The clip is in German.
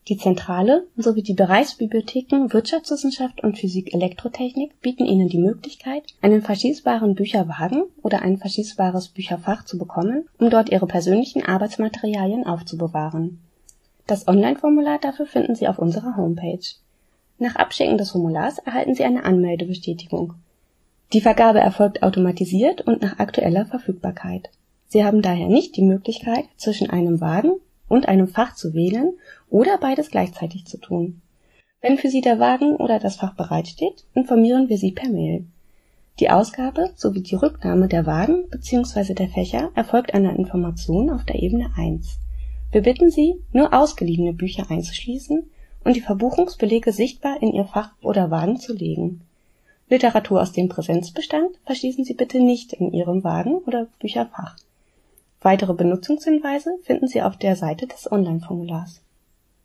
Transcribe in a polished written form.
Die Zentrale sowie die Bereichsbibliotheken Wirtschaftswissenschaft und Physik-Elektrotechnik bieten Ihnen die Möglichkeit, einen verschließbaren Bücherwagen oder ein verschließbares Bücherfach zu bekommen, um dort Ihre persönlichen Arbeitsmaterialien aufzubewahren. Das Online-Formular dafür finden Sie auf unserer Homepage. Nach Abschicken des Formulars erhalten Sie eine Anmeldebestätigung. Die Vergabe erfolgt automatisiert und nach aktueller Verfügbarkeit. Sie haben daher nicht die Möglichkeit, zwischen einem Wagen und einem Fach zu wählen oder beides gleichzeitig zu tun. Wenn für Sie der Wagen oder das Fach bereitsteht, informieren wir Sie per Mail. Die Ausgabe sowie die Rücknahme der Wagen bzw. der Fächer erfolgt an der Information auf der Ebene 1. Wir bitten Sie, nur ausgeliehene Bücher einzuschließen und die Verbuchungsbelege sichtbar in Ihr Fach oder Wagen zu legen. Literatur aus dem Präsenzbestand verschließen Sie bitte nicht in Ihrem Wagen oder Bücherfach. Weitere Benutzungshinweise finden Sie auf der Seite des Online-Formulars.